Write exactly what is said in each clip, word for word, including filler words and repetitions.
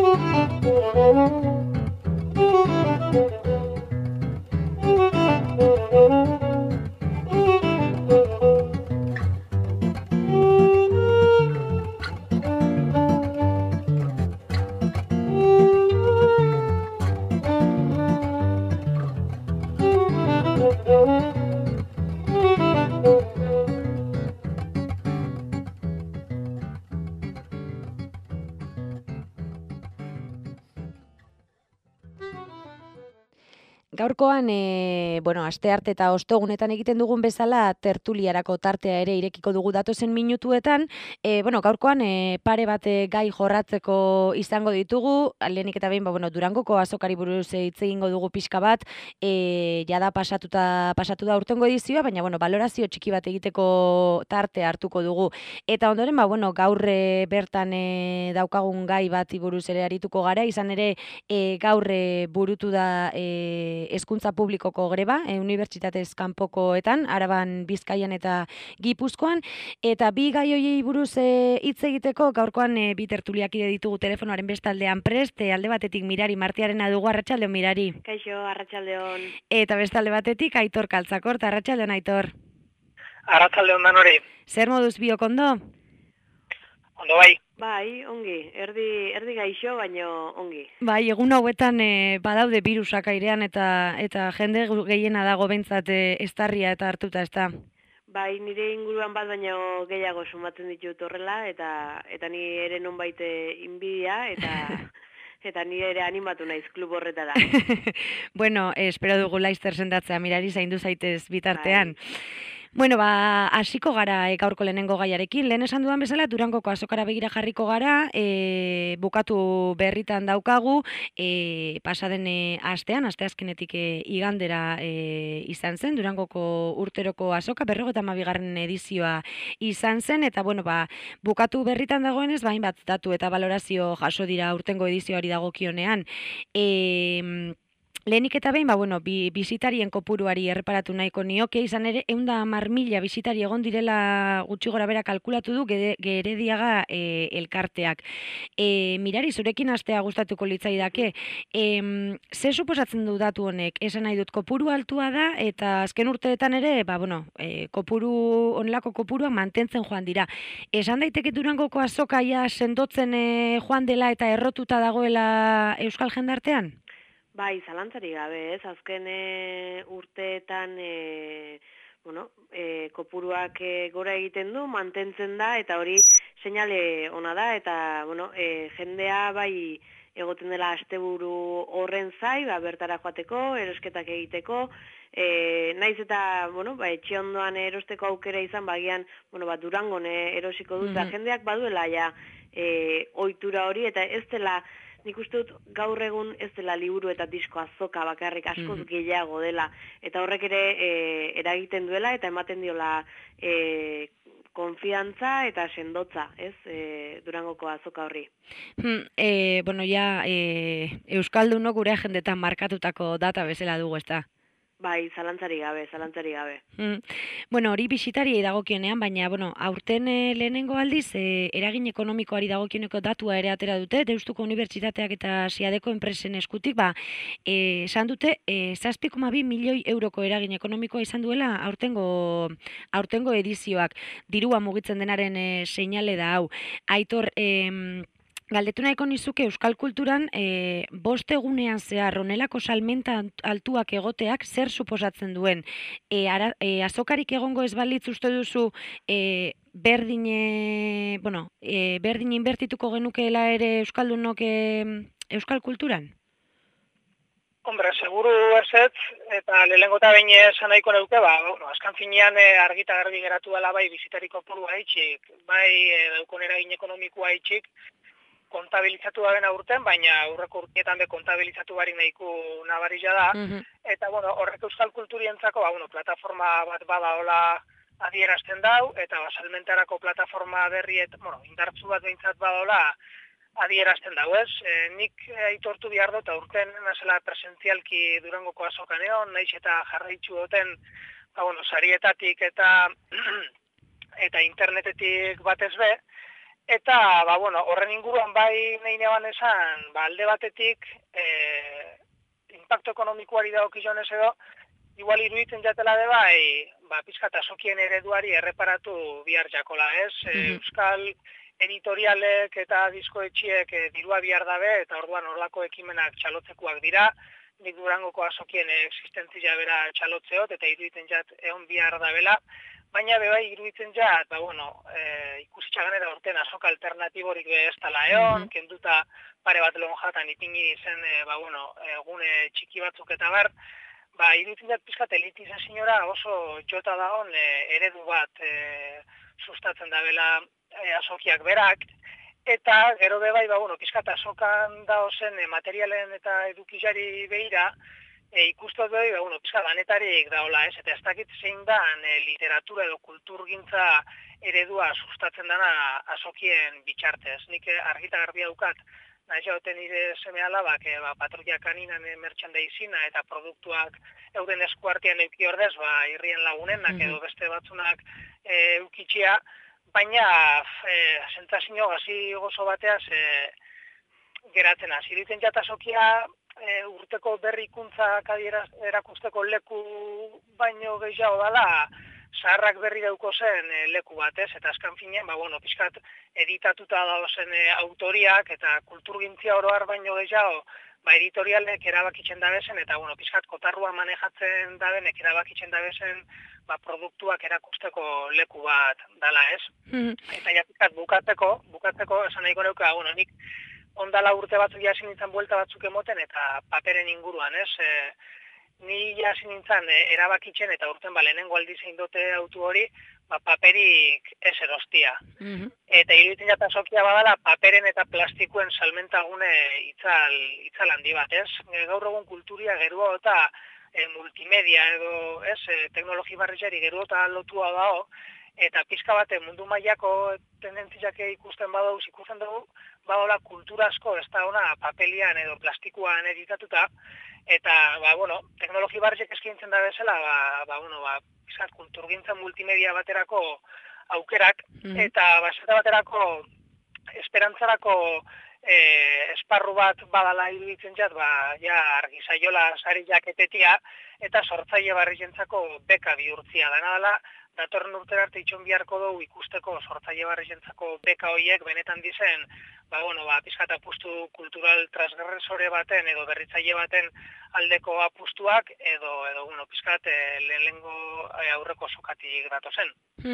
Gaurkoan, e, bueno, astearte eta ostegunetan egiten dugun bezala tertuliarako tartea ere irekiko dugu datozen minutuetan. E, bueno, gaurkoan e, pare bat gai jorratzeko izango ditugu. Lehenik eta behin, ba, bueno, Durangoko azokari buruz hitz egingo dugu pixka bat. E, jada pasatuta pasatu da urtengo edizioa, baina bueno, balorazio txiki bat egiteko tarte hartuko dugu. Eta ondoren, ba, bueno, gaur e, bertan e, daukagun gai bat buruz ere arituko gara, izan ere e, gaur e, burutu da e, hezkuntza publikoko greba, e, unibertsitatez kanpokoetan, Araban, Bizkaian eta Gipuzkoan, eta bi gai horiei buruz hitz egiteko gaurkoan e, bi tertuliakide ditugu telefonoaren bestaldean prest, e, alde batetik Mirari Martiarena dugu. Arratsaldeon, Mirari. Kaixo, arratsaldeon. Eta bestalde batetik Aitor Kaltzakort. Arratsaldeon, Aitor. Arratsaldeon danori. Zer moduz biok ondo? Ondo bai. Bai, ongi, erdi, erdi gaixo, baino ongi. Bai, egun hauetan e, badaude virusak airean eta eta jende gehiena dago behintzat e, estarria eta hartuta, ezta? Bai, nire inguruan bat baino gehiago sumatzen ditut horrela, eta eta ni ere nonbait inbidia, eta eta ni ere animatu naiz klub horretara. Bueno, eh, espero dugu laizter sendatzea, Mirari, zaindu zaitez bitartean. Bai. Bueno, ba, hasiko gara e, gaurko lehenengo gaiarekin. Lehen esan dudan bezala, Durangoko azokara begira jarriko gara, e, bukatu berritan daukagu, e, pasaden e, astean, asteazkenetik e, igandera e, izan zen, Durangoko urteroko azoka, berrogeita hamabigarren edizioa izan zen, eta bueno, ba, bukatu berritan dagoenez, bain bat datu eta balorazio jaso dira urtengo edizioari dagokionean. E, Lehenik eta behin, ba, bueno, bi, bisitarien kopuruari erreparatu nahiko nioke, izan ere, ehun eta hamar mila bisitari egon direla gutxi gora bera kalkulatu du Gerediaga e, elkarteak. E, Mirari, zurekin astea gustatuko litzaidake, e, ze suposatzen du datu honek? Esan nahi dut, kopuru altua da, eta azken urteetan ere, ba, bueno, e, kopuru, onelako kopurua mantentzen joan dira. Esan daiteke Durangoko azokaia sendotzen e, joan dela eta errotuta dagoela euskal jendartean? Bai, zalantzari gabe, ez, azken e, urteetan e, bueno, e, kopuruak e, gora egiten du, mantentzen da, eta hori seinale ona da, eta bueno, e, jendea bai egoten dela asteburu horren zai, ba, bertara joateko, erosketak egiteko, e, naiz eta bueno, ba, etxe ondoan erosteko aukera izan, bagian bueno, ba, Durangon e, erosiko dut, mm-hmm. jendeak baduela ja e, ohitura hori, eta ez dela, nik uste dut gaur egun ez dela liburu eta disko azoka bakarrik askoz mm-hmm. gehiago dela, eta horrek ere e, eragiten duela eta ematen diola e, konfiantza eta sendotza, ez, e, Durangoko azoka horri. Hmm, e, bueno, ja, e, Euskaldunok gure agendetan markatutako data bezala dugu, ezta? Bai, zalantzari gabe, zalantzari gabe. Mm. Bueno, hori bisitariei dagokionean, baina, bueno, aurten e, lehenengo aldiz, e, eragin ekonomikoari dagokioneko datua ere atera dute, Deustuko Unibertsitateak eta Siadeko enpresen eskutik, ba, e, esan dute, e, zazpi koma bi milioi euroko eragin ekonomikoa izan duela aurtengo, aurtengo edizioak, dirua mugitzen denaren e, seinale da hau. Aitor, e, galdetu nahiko nizuke euskal kulturan e, bost egunean zehar honelako salmenta altuak egoteak zer suposatzen duen. E, ara, e, azokarik egongo ez balitz uste duzu e, berdin, e, bueno, e, berdin inbertituko genukeela ere euskaldunok e, euskal kulturan? Hombre, seguru ezetz, eta lehenengo eta behin esan nahiko neuke, ba, bueno, azkan finean e, argita garbi geratu dela bai bizitariko purua haitxik, bai e, daukon eragin ekonomikoa haitxik, kontabilizatu da dena urten, baina aurreko urteetan be kontabilizatu barik nahiko nabarila da. Mm-hmm. Eta bueno, horrek euskal kulturientzako, ba, bueno, plataforma bat badaola adierazten dau, eta basalmentarako plataforma berri, eta, bueno, indartzu bat behintzat badaola adierazten dau, ez? E, nik aitortu behar dut, urten nazela presentzialki Durangoko azokaneon, naiz eta jarraitzu duten, ba, bueno, sarietatik eta, eta internetetik batez be, Eta, ba, bueno, horren inguruan bai nahi neban esan, ba, alde batetik, e, impacto ekonomikoari dagokionez edo, igual iruditzen jatela de bai, ba, pizkat azokien ereduari erreparatu bihar jakola, ez? E, Euskal editorialek eta diskoetxiek e, dirua bihar dabe, eta orduan horlako ekimenak txalotzekuak dira, nik Durangoko azokien existentzia bera txalotzeot, eta iruditzen jat egon bihar dabela, baina bebai iruditzen jat, ba, bueno, e, ikusitxaganera orten azok alternatiborik be ez tala egon, mm-hmm. kenduta pare bat lehon jatan ipini zen, e, ba, bueno, egune txiki batzuk eta bar, ba, iruditzen jat pizkat elitizazioa oso jota dagoen e, eredu bat e, sustatzen dabela e, azokiak berak, eta gero bebai, ba, bueno, pizkat azokan daozen e, materialen eta edukizari behira, e, ikustot bebai, ba, bueno, pizkat lanetarik daola, ez, eta ez dakit zein da e, literatura edo kulturgintza eredua sustatzen dana azokien bitxartez. Nik argita garbi daukat, nahi jauten nire seme alabak, e, ba, patrulla kaninan e, merchandisina eta produktuak euden eskuartian euki ordez, ba, irrien lagunenak edo beste batzunak e, eukitxia, baina e, sentzazio gazi gozo bateaz e, geratzen hasi. Iruditzen jatasokia e, urteko berrikuntzak erakusteko leku baino gehiago dala, zaharrak berri dauko zen e, leku batez, eta azkan finean, ba, bueno, pizkat editatuta dagozen e, autoriak eta kulturgintzia oroar baino gehiago, ba, editorialek erabakitzen dabezen, eta, bueno, pizkat kotarrua manejatzen dabenek erabakitzen dabezen, ba, produktuak erakusteko leku bat dala, ez? Eta ja pizkat bukatzeko, bukatzeko, esan nahiko neuka, bueno, nik ondala urte batzuk jasin nintzen buelta batzuk emoten, eta paperen inguruan, ez? E, Ni jasi nintzen e, erabakitzen eta urten ba, lehenengo aldi zein dote autu hori, ba, paperik ez erostia. Mm-hmm. Eta iruditzen jatasokia badala paperen eta plastikuen salmentagune itzal, itzal handi bat, ez? E, gaur egun kulturia gerua eta e, multimedia edo ez, e, teknologi barrizari gerua eta lotua dago, eta pizka bate mundu mailako tendentziak ikusten badauz, ikusten dugu, badola kultura asko ez da ona papelian edo plastikuan editatuta, eta, ba, bueno, teknologi barrizek eskaintzen da bezala, ba, ba, bueno, ba, izat, kulturgintza multimedia baterako aukerak, mm-hmm. eta, ba, esate baterako, esperantzarako e, esparru bat badala iruditzen jat, ba, ja, argizaiola sari jaketetia, eta sortzaile barrizentzako beka bihurtzia dena dela, datorren urtera arte itxon biharko dugu ikusteko sortzaile barrizentzako beka horiek benetan dizen, ba, bueno, ba, pizkat apustu kultural transgresore baten edo berritzaile baten aldeko apustuak edo, edo bueno, pizkat e, lehenengo e, aurreko sokatik datozen.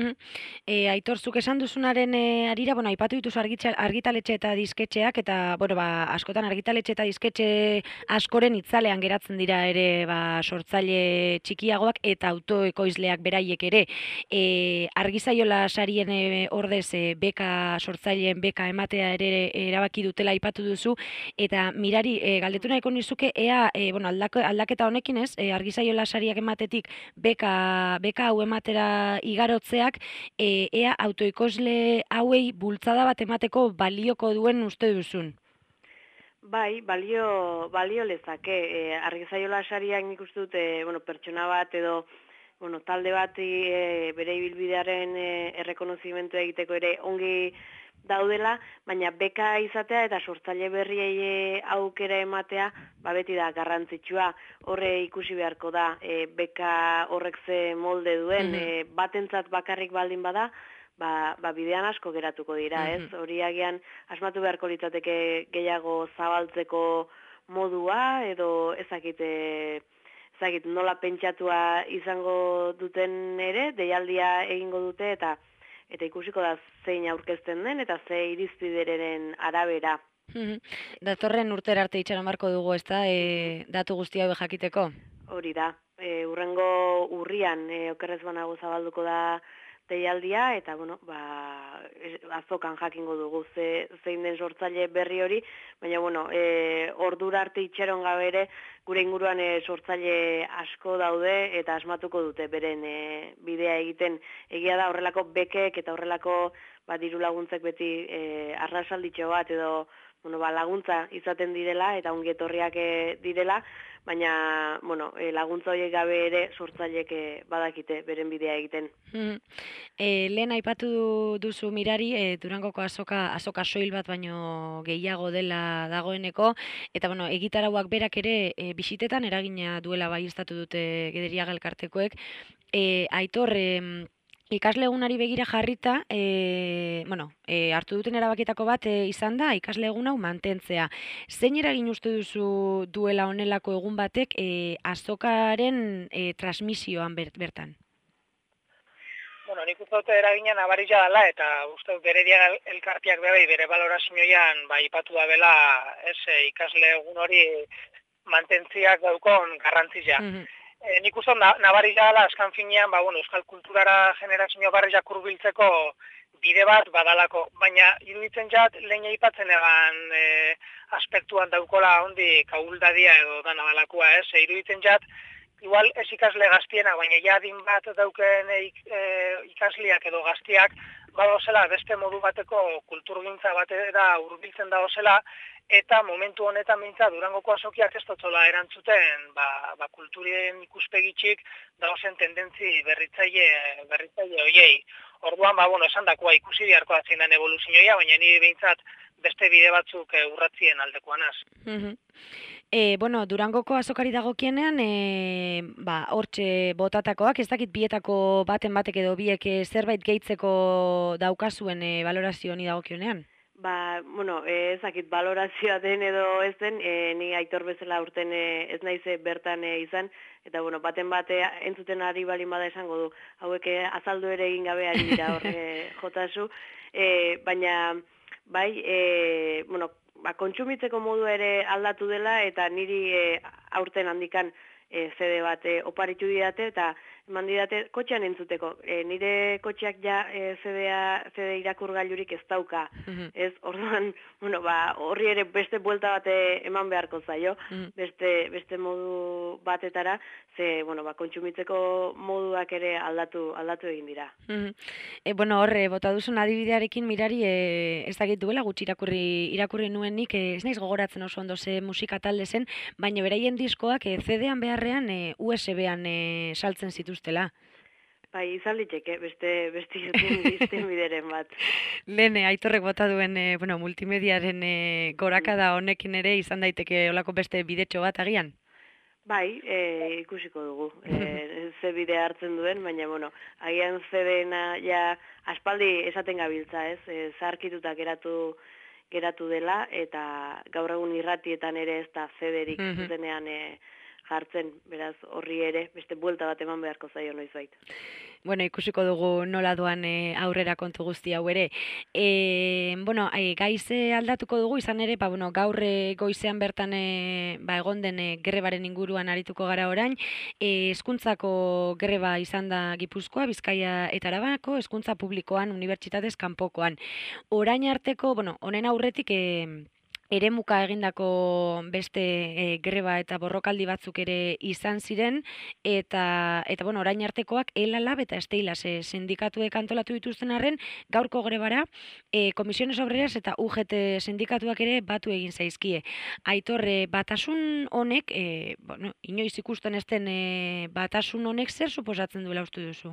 E, Aitor, zuk esan duzunaren e, arira, bueno, aipatu dituzu argitaletxe eta disketxeak, eta, bueno, ba, askotan argitaletxe eta disketxe askoren itzalean geratzen dira ere, ba, sortzaile txikiagoak eta autoekoizleak beraiek ere. E, argizaiola sarien e, ordez e, beka, sortzaileen beka ematea ere erabaki dutela aipatu duzu, eta mirari, e, galdetu nahiko nizuke, ea, e, bueno, aldako, aldaketa honekin ez, e, argizaiola sariak ematetik beka, beka hau ematera igarotzeak, e, ea autoikosle hauei bultzada bat emateko balioko duen uste duzun? Bai, balio, balio lezake. E, argizaiola sariak nik uste dut, e, bueno, pertsona bat edo bueno, talde bat e, bere ibilbidearen e, errekonozimentu egiteko ere ongi daudela, baina beka izatea eta sortzaile berriei aukera ematea, ba beti da garrantzitsua. Horre ikusi beharko da, e, beka horrek ze molde duen, mm-hmm. e, batentzat bakarrik baldin bada, ba, ba bidean asko geratuko dira, mm-hmm. ez? Hori agian asmatu beharko litzateke gehiago zabaltzeko modua, edo ezakite... Zagit, nola pentsatua izango duten ere, deialdia egingo dute, eta eta ikusiko da zein aurkezten den, eta ze irizpideren arabera. Datorren urtera arte itxaron marko dugu, ez da, e, datu guztia hau jakiteko? Hori da, e, urrengo urrian, e, okerrez banago zabalduko da deialdia, eta, bueno, ba, azokan jakingo dugu ze, zein den sortzaile berri hori, baina, bueno, e, ordura arte itxeron gabe ere, gure inguruan e, sortzaile asko daude, eta asmatuko dute beren e, bidea egiten. Egia da horrelako bekek eta horrelako ba, diru laguntzek beti e, arrasalditxo bat, edo bueno, ba, laguntza izaten direla, eta ongietorriak e, direla, baina, bueno, e, laguntza horiek gabe ere sortzaileek e, badakite beren bidea egiten. Mhm. E, lehen aipatu duzu Mirari, e, Durangoko azoka, azoka soil bat baino gehiago dela dagoeneko, eta bueno, egitarauak berak ere e, bisitetan eragina duela baieztatu dute Gederiaga elkartekoek. E, Aitor, e, ikasle egunari begira jarrita, e, bueno, e, hartu duten erabakietako bat e, izan da ikasle egun hau mantentzea. Zein eragin uste duzu duela honelako egun batek e, azokaren e, transmisioan ber- bertan? Bueno, nik uste dut eragina nabarila dela, eta uste dut Gerediaga elkarteak bebai bere balorazioan ba, ipatu da bela ez, ikasle egun hori mantentziak daukon garrantzia. E, nik uste dut nabarila dela, askan finean, ba, bueno, euskal kulturara generazio barriak hurbiltzeko bide bat badalako, baina iruditzen jat lehen aipatzen egan e, aspektuan daukola hondi kauldadia edo dana dalakoa, ez, e, iruditzen jat igual ez ikasle gaztiena, baina jadin bat dauken e, ikasliak edo gaztiak badozela beste modu bateko kulturgintza batera hurbiltzen dagoela, eta momentu honetan mintza Durangoko azokiak ez dutzola erantzuten ba, ba, kulturien ikuspegitxik dagozen tendentzi berritzaile, berritzaile hoiei. Orduan, ba, bueno, esan dakoa ikusi biharko atzen den evoluzioia, baina nire behintzat beste bide batzuk e, urratzien aldekoanaz. E, bueno, Durangoko azokari dagokienean, e, ba, hortxe botatakoak, ez dakit bietako baten batek edo biek e, zerbait gehitzeko daukazuen e, balorazio honi dagokionean? Ba, bueno, ez dakit balorazioa den edo ez den, e, ni Aitor bezala urten e, ez naiz bertan e, izan, eta bueno, baten bate entzuten ari balin bada esango du, hauek e, azaldu ere egin gabe ari dira horre jotasu, e, baina bai, e, bueno, ba, kontsumitzeko modu ere aldatu dela, eta niri e, aurten handikan e, C D bat e, oparitu didate, eta eman didate kotxean entzuteko. E, nire kotxeak ja e, C D-a, C D irakurgailurik ez dauka. Ez, orduan, bueno, ba, horri ere beste buelta bate eman beharko zaio, beste, beste modu batetara, ze, bueno, ba, kontsumitzeko moduak ere aldatu, aldatu egin dira. E, bueno, horre, bota duzun adibidearekin Mirari, e, ez dakit duela gutxi irakurri, irakurri nuenik, e, ez naiz gogoratzen oso ondo ze musika talde zen, baina beraien diskoak e, C D-an beharrean e, U S B-an e, saltzen zituztela. Bai, izan liteke, beste, beste izten bideren bat. Lehen, Aitorrek bota duen e, bueno, multimediaren e, gorakada honekin ere izan daiteke olako beste bidetxo bat agian? Bai, e, ikusiko dugu, e, ze bide hartzen duen, baina, bueno, agian zedena ja aspaldi esaten gabiltza, ez, e, zaharkituta geratu, geratu dela, eta gaur egun irratietan ere ez da zederik zuzenean e, jartzen, beraz horri ere, beste buelta bat eman beharko zaio noizbait. Bueno, ikusiko dugu nola doan e, aurrera kontu guzti hau ere. E, bueno, e, gaize aldatuko dugu, izan ere, ba, bueno, gaur goizean bertan e, ba, egon den e, grebaren inguruan arituko gara orain. E, hezkuntzako greba izan da Gipuzkoa, Bizkaia eta Arabako, hezkuntza publikoan, unibertsitatez kanpokoan. Orain arteko, bueno, honen aurretik e, eremuka egindako beste e, greba eta borrokaldi batzuk ere izan ziren, eta, eta bueno, orain artekoak ELA-Lab eta Steilas e, sindikatuek antolatu dituzten arren, gaurko grebara, e, Komisiones Obreras eta U G T sindikatuak ere batu egin zaizkie. Aitor, e, batasun honek, e, bueno, inoiz ikusten ez den e, batasun honek zer suposatzen duela uste duzu?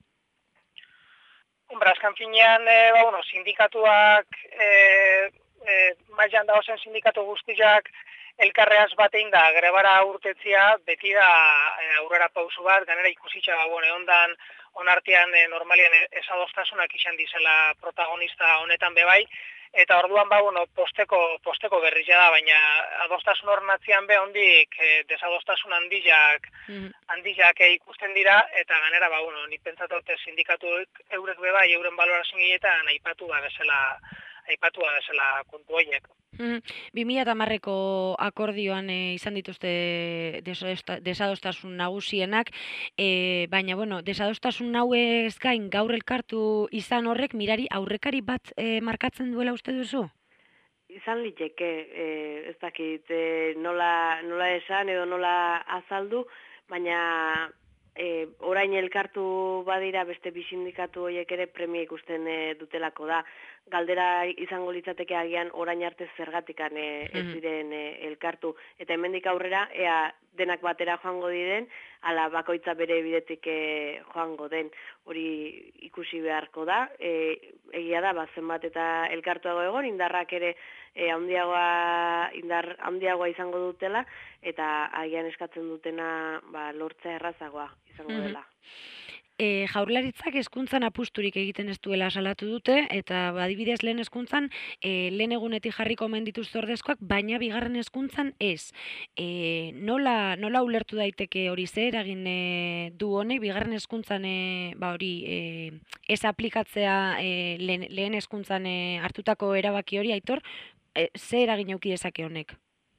Hombre, azkan finean, e, ba, bueno, sindikatuak... E... E, mailan dagozen sindikatu guztiak elkarreaz batein da grebara urtetzia, beti da e, aurrera pausu bat, ganera ikusitza ba, bueno, ondan onartean e, normalian esadostasunak izan dizela protagonista honetan bebai, eta orduan ba, bueno, posteko, posteko berrizia da, baina adostasun horren atzian be hondik e, desadostasun handiak, handiak e, ikusten dira, eta ganera, ba, bueno, ni pentsatote sindikatuek eurek bebai, euren balorazin gietan aipatu da bezala aipatua bezala kontu horiek. bi mila hamareko akordioan e, izan dituzte desadostasun nagusienak, e, baina, bueno, desadostasun nauez gain gaur elkartu izan horrek Mirari aurrekari bat e, markatzen duela uste duzu? Izan liteke, e, ez dakit, e, nola, nola esan edo nola azaldu, baina e, orain elkartu badira beste bi sindikatu horiek ere premia ikusten e, dutelako da. galdera izango litzateke agian orain arte zergatikan e, ez diren e, elkartu. Eta hemendik aurrera, ea denak batera joango diren, ala bakoitza bere bidetik e, joango den. Hori ikusi beharko da, e, egia da, ba, zenbat eta elkartuago egon, indarrak ere e, handiagoa, indar handiagoa izango dutela, eta agian eskatzen dutena ba, lortzea errazagoa izango dela. E, jaurlaritzak hezkuntzan apusturik egiten ez duela salatu dute, eta adibidez lehen hezkuntzan e, lehen egunetik jarriko omen dituzte ordezkoak, baina bigarren hezkuntzan ez. E, nola, nola ulertu daiteke hori zer eragin e, du honek, bigarren hezkuntzan e, ba hori e, ez aplikatzea e, lehen, lehen hezkuntzan e, hartutako erabaki hori, Aitor, e, zer eragin eduki dezake honek?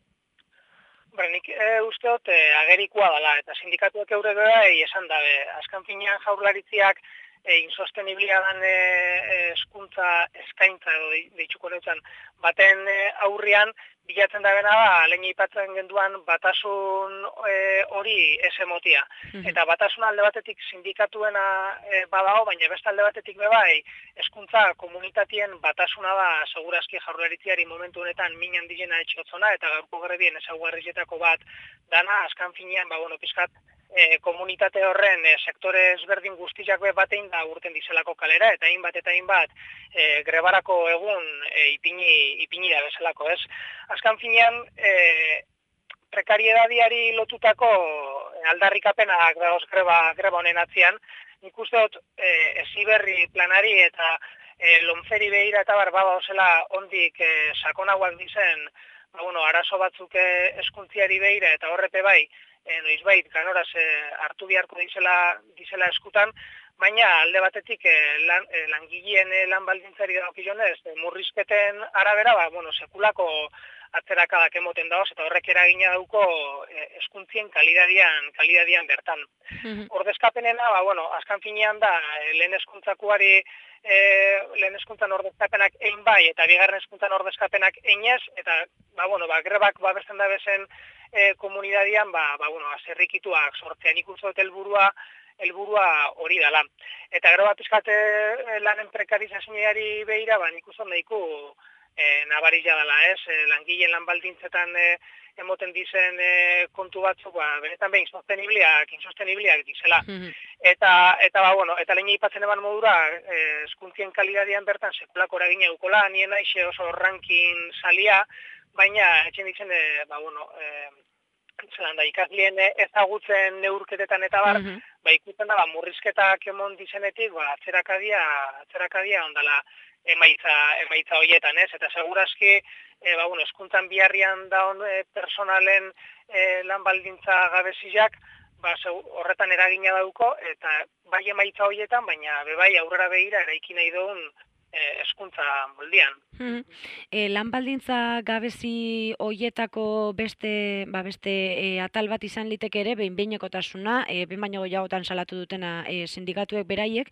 Bara, nik e, uste dut e, agerikoa dela, eta sindikatuak eure bera esan dabe. Azkan finean jaurlaritziak e, insosteniblia dan eskuntza eskaintza edo deitzuko neutzen baten e, aurrian bilatzen da bena da, lehen ipatzen genduan batasun hori e, ez emotia. Eta batasun alde batetik sindikatuena e, badago, baina beste alde batetik bebai, hezkuntza komunitatien batasuna da segurazki jaurlaritziari momentu honetan min handilena etxotzona, eta gaurko grebien ezaugarrietako bat dana, azkan finean, ba, bueno, pizkat, E, komunitate horren e, sektore ezberdin guztiak batein da urten dizelako kalera, eta hainbat eta hainbat e, grebarako egun e, ipini, ipini da bezalako, ez? Azkan finean, e, prekariedadiari lotutako aldarrikapenak dagoz greba, greba honen atzian, nik uste dut e, Heziberri planari eta e, lomferi behira eta barbaba osela ondik e, sakonagoak dizen, ba, bueno, arazo batzuk hezkuntziari behira eta horrepe bai, E, noizbait, ganoraz e, hartu beharko dizela, dizela eskutan, baina alde batetik e, lan, e, langileen e, lan baldintzari dagokionez, e, murrizketen arabera, ba, bueno, sekulako atzerakadak emoten dagoz, eta horrek eragina dauko e, hezkuntzien kalidadian, kalidadian bertan. Ordezkapenena, ba, bueno, azkan finean da, e, lehen hezkuntzakoari e, lehen hezkuntzan ordezkapenak egin bai, eta bigarren hezkuntzan ordezkapenak einez, eta, ba, bueno, ba, grebak babesten da bezen E, komunidadian, ba, ba, bueno, azerrikituak sortzean ikusten dut helburua, helburua hori dela. Eta gero bat pizkate lanen prekarizazioari behira, ba, nik uste nahiko e, nabarila dela, ez? E, langileen lan baldintzetan e, emoten dizen e, kontu batzuk, ba, benetan behin sostenibliak, insostenibliak dizela. Eta, eta, ba, bueno, eta lehen ipatzen eban modura, hezkuntzien e, kalidadian bertan sekulako eragina dukola, nien aixe oso ranking salia, baina etxen ditzen, e, ba, bueno, e, zelan da, ikasleen ezagutzen neurketetan eta bar, uh-huh. ba, ikusten da, ba, murrizketak emon dizenetik, ba, atzerakadia, atzerakadia ondala emaitza, emaitza hoietan, ez? Eta segurazki, e, ba, bueno, eskuntzan biharrian daun e, personalen e, lan baldintza gabeziak, ba, horretan eragina dauko, eta bai emaitza hoietan, baina bebai aurrera behira eraiki nahi duen hezkuntza moldian. Hmm. E, lan baldintza gabezi hoietako beste, ba beste e, atal bat izan liteke ere, behin-behinekotasuna, e, behin baino gehiagotan salatu dutena e, sindikatuek beraiek,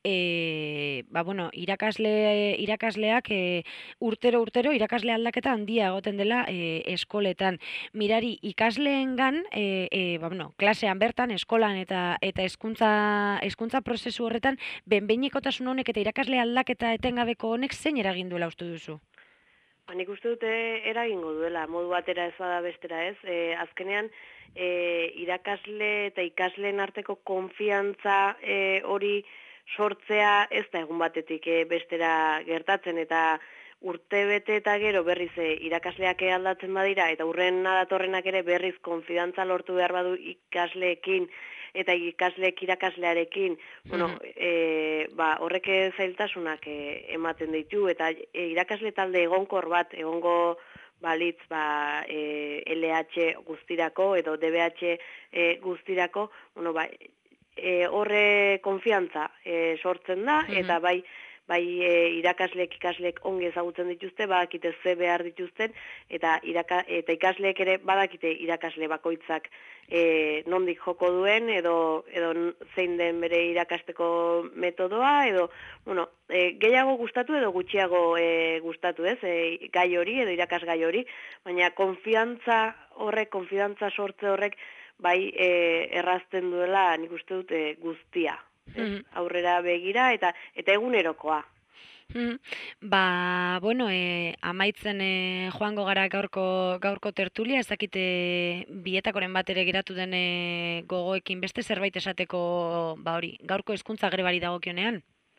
e, ba bueno, irakasle, irakasleak e, urtero urtero irakasle aldaketa handia egoten dela e, eskoletan. Mirari ikasleengan, e, e, ba bueno, klasean bertan, eskolan eta eta hezkuntza hezkuntza prozesu horretan, behin-behinekotasun honek eta irakasle aldaketa etengabeko honek zein eragin duela uste duzu? Ba, nik uste dute eragingo duela, modu batera ez bada bestera ez. E, azkenean, e, irakasle eta ikasleen arteko konfiantza e, hori sortzea ez da egun batetik e, bestera gertatzen, eta urte bete eta gero berriz e, irakasleak aldatzen badira, eta urren datorrenak ere berriz konfidantza lortu behar badu ikasleekin, eta ikasleek irakaslearekin, bueno, e, ba, horrek zailtasunak e, ematen ditu, eta e, irakasle talde egonkor bat, egongo balitz, ba, e, L H guztirako, edo D B H e, guztirako, bueno, ba, e, horre konfiantza e, sortzen da, eta bai, bai e, irakasleek ikasleek ongi ezagutzen dituzte, badakite ze behar dituzten, eta, iraka, eta ikasleek ere badakite irakasle bakoitzak e, nondik joko duen, edo, edo zein den bere irakasteko metodoa, edo, bueno, e, gehiago gustatu edo gutxiago e, gustatu, ez, e, gai hori, edo irakasgai hori, baina konfiantza horrek, konfiantza sortze horrek, bai e, errazten duela, nik uste dut, e, guztia. Mm-hmm. Aurrera begira eta eta egunerokoa. Mm, Ba, bueno, e, amaitzen e, joango gara gaurko gaurko tertulia, ez dakite bietakoren bat ere geratu den e, gogoekin beste zerbait esateko, ba hori, gaurko hezkuntza grebari dagokionean.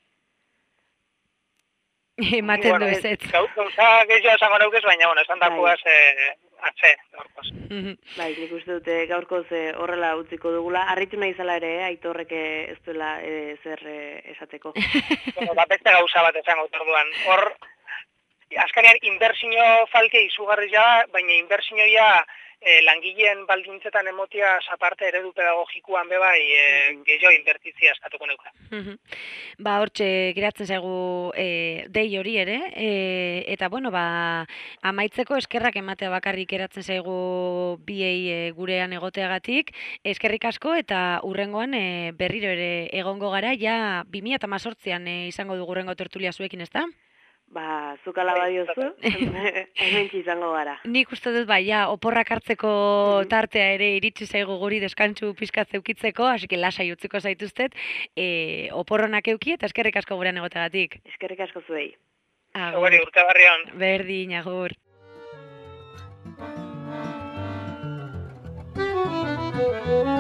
Ematen du Bueno, Ez, ezetz. gau- gauza gehiago esango neukez, baina, bueno, esan dakuaz, eh, atze, gaurkoz. bai, nik uste dute gaurkoz eh, horrela utziko dugula. Harritu nahi zala ere, eh, Aitorrek eh, ez duela eh, zer eh, esateko. Bueno, ba, beste gauza bat esango orduan. Hor, azkenean inbertsio falke izugarria da, baina inbertsioia e, langileen baldintzetan emotia aparte eredu pedagogikoan be bai e, Mhm. gehiago inbertitzia eskatuko neuka. Ba, hortxe geratzen zaigu e, dei hori ere, e, eta bueno, ba, amaitzeko eskerrak ematea bakarrik geratzen zaigu biei e, gurean egoteagatik, eskerrik asko eta urrengoan e, berriro ere egongo gara, ja bi mila hemezortzian e, izango dugu urrengo tertulia zuekin, ezta? Ba, zuk ala badiozu, hemen izango gara. Nik uste dut bai, ja, oporrak hartzeko Mhm. tartea ere iritsi zaigu guri deskantsu pizkat zeukitzeko, hasi que lasai utziko zaituztet, e, oporronak euki eta eskerrik asko gurean egoteagatik. Eskerrik asko zuei. Zugari urte barrian. Berdin, agur. Thank you.